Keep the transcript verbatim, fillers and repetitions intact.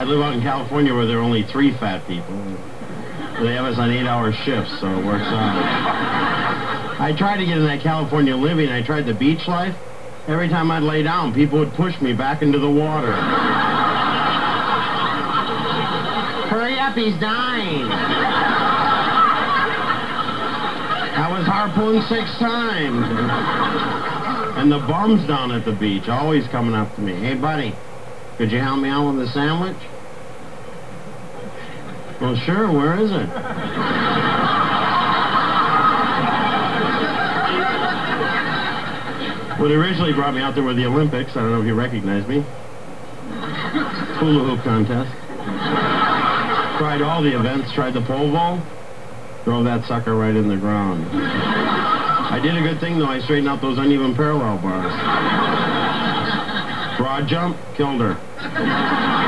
I live out in California where there are only three fat people. They have us on eight-hour shifts, so it works out. I tried to get in that California living. I tried the beach life. Every time I'd lay down, people would push me back into the water. Hurry up, he's dying. I was harpooned six times. And the bums down at the beach always coming up to me. Hey, buddy, could you help me out with a sandwich? Well, sure, where is it? What originally brought me out there were the Olympics. I don't know if you recognize me. Hula hoop contest. Tried all the events, tried the pole vault. Drove that sucker right in the ground. I did a good thing, though. I straightened out those uneven parallel bars. Broad jump, killed her.